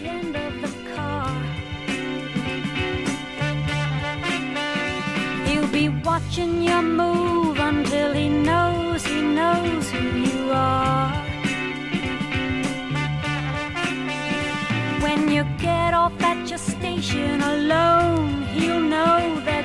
end of the car. He'll be watching your move until he knows who you are. When you get off at your station alone, he'll know that